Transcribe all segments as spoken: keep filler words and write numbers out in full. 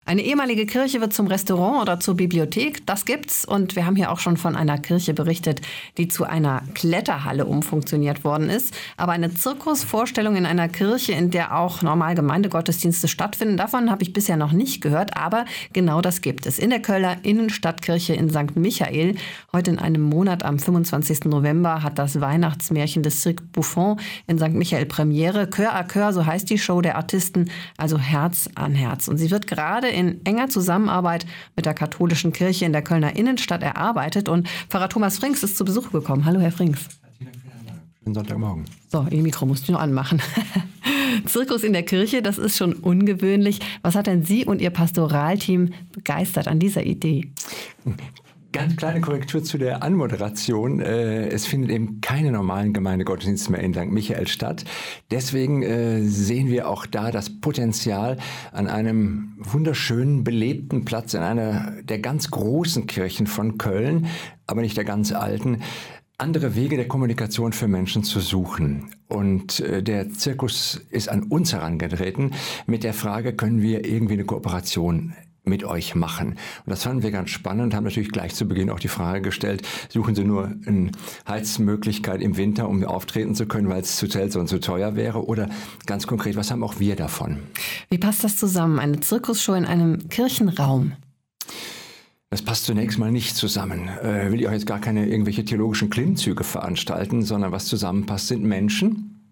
Eine ehemalige Kirche wird zum Restaurant oder zur Bibliothek, das gibt's. Und wir haben hier auch schon von einer Kirche berichtet, die zu einer Kletterhalle umfunktioniert worden ist. Aber eine Zirkusvorstellung in einer Kirche, in der auch normal Gemeindegottesdienste stattfinden, davon habe ich bisher noch nicht gehört. Aber genau das gibt es. In der Kölner Innenstadtkirche in Sankt Michael. Heute in einem Monat, am fünfundzwanzigsten November, hat das Weihnachtsmärchen des Cirque Buffon in Sankt Michael Premiere. Cœur à Cœur, so heißt die Show der Artisten, also Herz an Herz. Und sie wird gerade in enger Zusammenarbeit mit der katholischen Kirche in der Kölner Innenstadt erarbeitet. Und Pfarrer Thomas Frings ist zu Besuch gekommen. Hallo, Herr Frings. Schönen Sonntagmorgen. So, Ihr Mikro musst du noch anmachen. Zirkus in der Kirche, das ist schon ungewöhnlich. Was hat denn Sie und Ihr Pastoralteam begeistert an dieser Idee? Ganz kleine Korrektur zu der Anmoderation. Es findet eben keine normalen Gemeindegottesdienste mehr in Sankt Michael statt. Deswegen sehen wir auch da das Potenzial, an einem wunderschönen, belebten Platz in einer der ganz großen Kirchen von Köln, aber nicht der ganz alten, andere Wege der Kommunikation für Menschen zu suchen. Und der Zirkus ist an uns herangetreten mit der Frage, können wir irgendwie eine Kooperation mit euch machen. Und das fanden wir ganz spannend und haben natürlich gleich zu Beginn auch die Frage gestellt, suchen Sie nur eine Heizmöglichkeit im Winter, um auftreten zu können, weil es zu selten und zu teuer wäre? Oder ganz konkret, was haben auch wir davon? Wie passt das zusammen? Eine Zirkusshow in einem Kirchenraum? Das passt zunächst mal nicht zusammen. Äh, will ich auch jetzt gar keine irgendwelche theologischen Klimmzüge veranstalten, sondern was zusammenpasst, sind Menschen.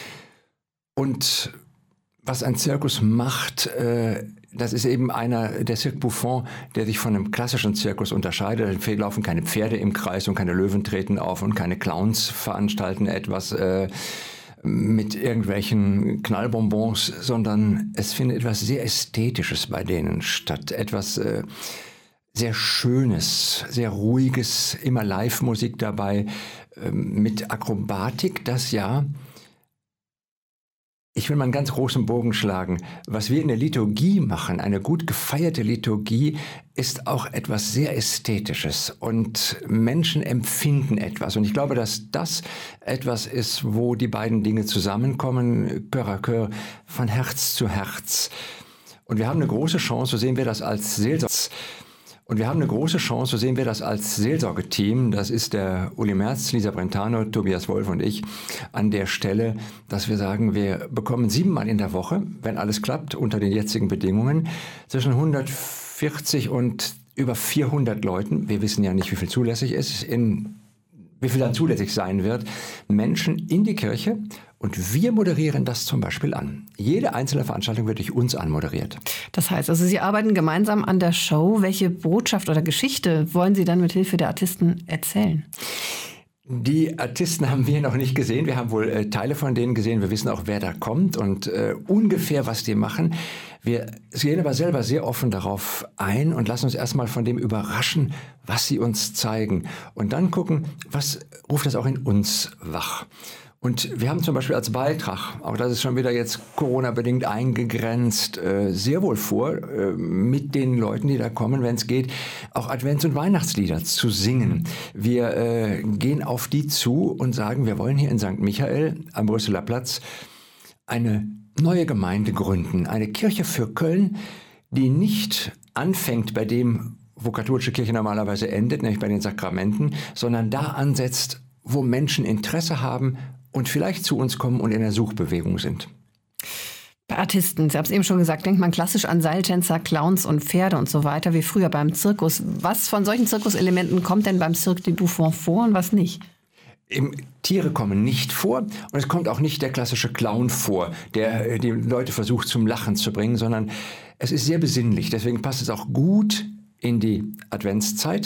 Und was ein Zirkus macht, äh, das ist eben einer, der Cirque Buffon, der sich von einem klassischen Zirkus unterscheidet. Da laufen keine Pferde im Kreis und keine Löwen treten auf und keine Clowns veranstalten etwas äh, mit irgendwelchen Knallbonbons, sondern es findet etwas sehr Ästhetisches bei denen statt. Etwas äh, sehr Schönes, sehr Ruhiges, immer Live-Musik dabei, äh, mit Akrobatik, das ja. Ich will mal einen ganz großen Bogen schlagen. Was wir in der Liturgie machen, eine gut gefeierte Liturgie, ist auch etwas sehr Ästhetisches. Und Menschen empfinden etwas. Und ich glaube, dass das etwas ist, wo die beiden Dinge zusammenkommen, Cœur à Cœur, von Herz zu Herz. Und wir haben eine große Chance, so sehen wir das als Seelsorge. Und wir haben eine große Chance, so sehen wir das als Seelsorgeteam, das ist der Uli Merz, Lisa Brentano, Tobias Wolf und ich, an der Stelle, dass wir sagen, wir bekommen siebenmal in der Woche, wenn alles klappt, unter den jetzigen Bedingungen, zwischen hundertvierzig und über vierhundert Leuten, wir wissen ja nicht, wie viel zulässig ist, in, wie viel dann zulässig sein wird, Menschen in die Kirche. Und wir moderieren das zum Beispiel an. Jede einzelne Veranstaltung wird durch uns anmoderiert. Das heißt, also Sie arbeiten gemeinsam an der Show. Welche Botschaft oder Geschichte wollen Sie dann mit Hilfe der Artisten erzählen? Die Artisten haben wir noch nicht gesehen. Wir haben wohl äh, Teile von denen gesehen. Wir wissen auch, wer da kommt und äh, ungefähr, was die machen. Wir gehen aber selber sehr offen darauf ein und lassen uns erstmal von dem überraschen, was sie uns zeigen. Und dann gucken, was ruft das auch in uns wach. Und wir haben zum Beispiel als Beitrag, auch das ist schon wieder jetzt Corona-bedingt eingegrenzt, äh, sehr wohl vor, äh, mit den Leuten, die da kommen, wenn es geht, auch Advents- und Weihnachtslieder zu singen. Wir äh, gehen auf die zu und sagen, wir wollen hier in Sankt Michael am Brüsseler Platz eine neue Gemeinde gründen. Eine Kirche für Köln, die nicht anfängt bei dem, wo katholische Kirche normalerweise endet, nämlich bei den Sakramenten, sondern da ansetzt, wo Menschen Interesse haben und vielleicht zu uns kommen und in der Suchbewegung sind. Bei Artisten, Sie haben es eben schon gesagt, denkt man klassisch an Seiltänzer, Clowns und Pferde und so weiter, wie früher beim Zirkus. Was von solchen Zirkuselementen kommt denn beim Cirque du Buffon vor und was nicht? Im, Tiere kommen nicht vor und es kommt auch nicht der klassische Clown vor, der die Leute versucht zum Lachen zu bringen, sondern es ist sehr besinnlich. Deswegen passt es auch gut in die Adventszeit.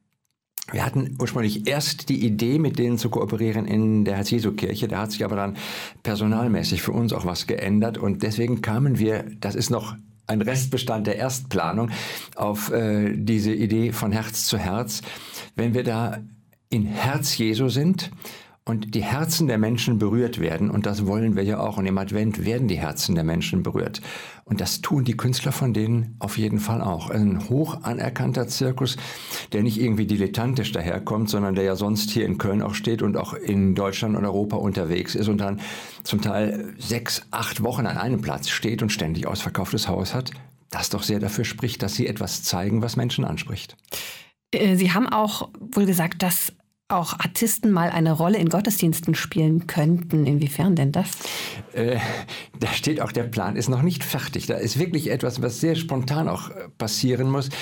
Wir hatten ursprünglich erst die Idee, mit denen zu kooperieren in der Herz-Jesu-Kirche. Da hat sich aber dann personalmäßig für uns auch was geändert. Und deswegen kamen wir, das ist noch ein Restbestand der Erstplanung, auf äh, diese Idee von Herz zu Herz. Wenn wir da in Herz Jesu sind und die Herzen der Menschen berührt werden, und das wollen wir ja auch, und im Advent werden die Herzen der Menschen berührt. Und das tun die Künstler von denen auf jeden Fall auch. Ein hoch anerkannter Zirkus, der nicht irgendwie dilettantisch daherkommt, sondern der ja sonst hier in Köln auch steht und auch in Deutschland und Europa unterwegs ist und dann zum Teil sechs, acht Wochen an einem Platz steht und ständig ausverkauftes Haus hat. das doch sehr dafür spricht, dass Sie etwas zeigen, was Menschen anspricht. Sie haben auch wohl gesagt, dass auch Artisten mal eine Rolle in Gottesdiensten spielen könnten. Inwiefern denn das? Äh, da steht auch, der Plan ist noch nicht fertig. Da ist wirklich etwas, was sehr spontan auch passieren muss.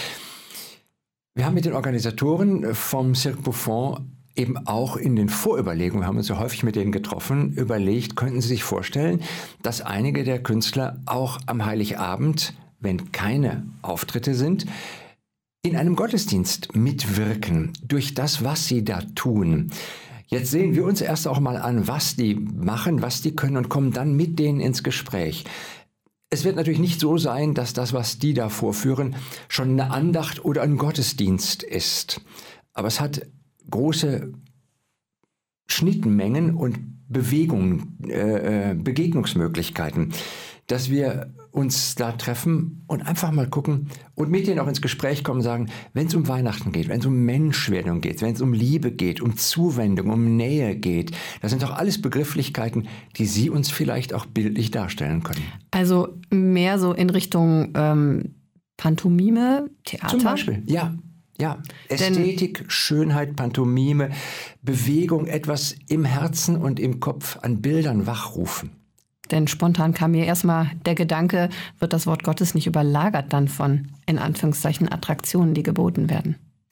Wir haben mit den Organisatoren vom Cirque Buffon eben auch in den Vorüberlegungen, wir haben uns ja häufig mit denen getroffen, überlegt, könnten Sie sich vorstellen, dass einige der Künstler auch am Heiligabend, wenn keine Auftritte sind, in einem Gottesdienst mitwirken, durch das, was sie da tun. Jetzt sehen wir uns erst auch mal an, was die machen, was die können und kommen dann mit denen ins Gespräch. Es wird natürlich nicht so sein, dass das, was die da vorführen, schon eine Andacht oder ein Gottesdienst ist. Aber es hat große Schnittmengen und Bewegungen, äh, Begegnungsmöglichkeiten, dass wir uns da treffen und einfach mal gucken und mit denen auch ins Gespräch kommen und sagen, wenn es um Weihnachten geht, wenn es um Menschwerdung geht, wenn es um Liebe geht, um Zuwendung, um Nähe geht, das sind doch alles Begrifflichkeiten, die Sie uns vielleicht auch bildlich darstellen können. Also mehr so in Richtung ähm, Pantomime, Theater? Zum Beispiel, ja. Ja, Ästhetik, Denn, Schönheit, Pantomime, Bewegung, etwas im Herzen und im Kopf an Bildern wachrufen. Denn spontan kam mir erstmal der Gedanke, wird das Wort Gottes nicht überlagert dann von, in Anführungszeichen, Attraktionen, die geboten werden?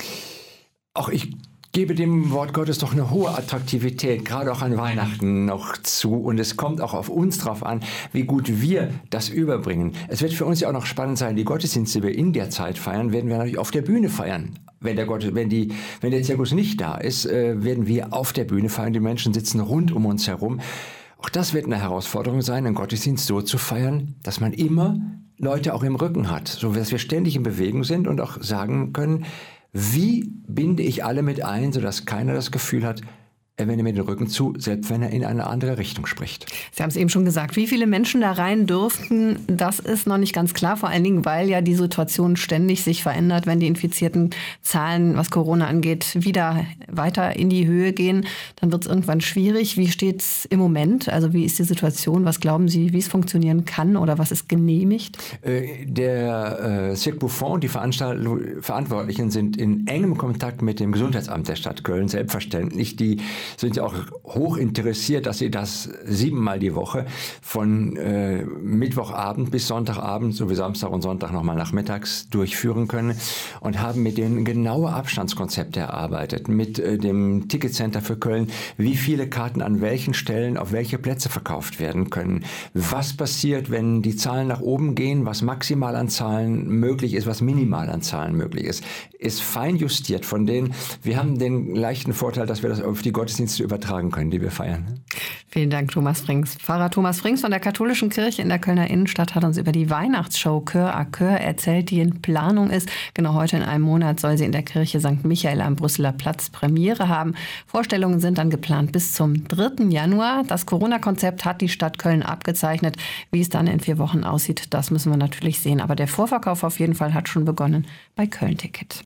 Auch ich gebe dem Wort Gottes doch eine hohe Attraktivität, gerade auch an Weihnachten noch zu. Und es kommt auch auf uns drauf an, wie gut wir das überbringen. Es wird für uns ja auch noch spannend sein, die Gottesdienste, die wir in der Zeit feiern, werden wir natürlich auf der Bühne feiern. Wenn der, Gott, wenn die, wenn der Zirkus nicht da ist, äh, werden wir auf der Bühne feiern. Die Menschen sitzen rund um uns herum. Auch das wird eine Herausforderung sein, einen Gottesdienst so zu feiern, dass man immer Leute auch im Rücken hat, so dass wir ständig in Bewegung sind und auch sagen können, wie binde ich alle mit ein, sodass keiner das Gefühl hat, er wendet mir den Rücken zu, selbst wenn er in eine andere Richtung spricht. Sie haben es eben schon gesagt, wie viele Menschen da rein dürften, das ist noch nicht ganz klar. Vor allen Dingen, weil ja die Situation ständig sich verändert, wenn die infizierten Zahlen, was Corona angeht, wieder weiter in die Höhe gehen. Dann wird es irgendwann schwierig. Wie steht es im Moment? Also wie ist die Situation? Was glauben Sie, wie es funktionieren kann oder was ist genehmigt? Äh, der äh, Cirque Buffon, die Verantwortlichen sind in engem Kontakt mit dem Gesundheitsamt der Stadt Köln, selbstverständlich. Die sind ja auch hoch interessiert, dass sie das siebenmal die Woche von äh, Mittwochabend bis Sonntagabend sowie Samstag und Sonntag nochmal nachmittags durchführen können und haben mit denen genaue Abstandskonzepte erarbeitet, mit äh, dem Ticketcenter für Köln, wie viele Karten an welchen Stellen auf welche Plätze verkauft werden können, was passiert, wenn die Zahlen nach oben gehen, was maximal an Zahlen möglich ist, was minimal an Zahlen möglich ist, ist fein justiert von denen. Wir haben den leichten Vorteil, dass wir das auf die Gottesdienste übertragen können, die wir feiern. Vielen Dank, Thomas Frings. Pfarrer Thomas Frings von der Katholischen Kirche in der Kölner Innenstadt hat uns über die Weihnachtsshow Chœur à Chœur erzählt, die in Planung ist. Genau heute in einem Monat soll sie in der Kirche Sankt Michael am Brüsseler Platz Premiere haben. Vorstellungen sind dann geplant bis zum dritten Januar. Das Corona-Konzept hat die Stadt Köln abgezeichnet. Wie es dann in vier Wochen aussieht, das müssen wir natürlich sehen. Aber der Vorverkauf auf jeden Fall hat schon begonnen bei Köln Ticket.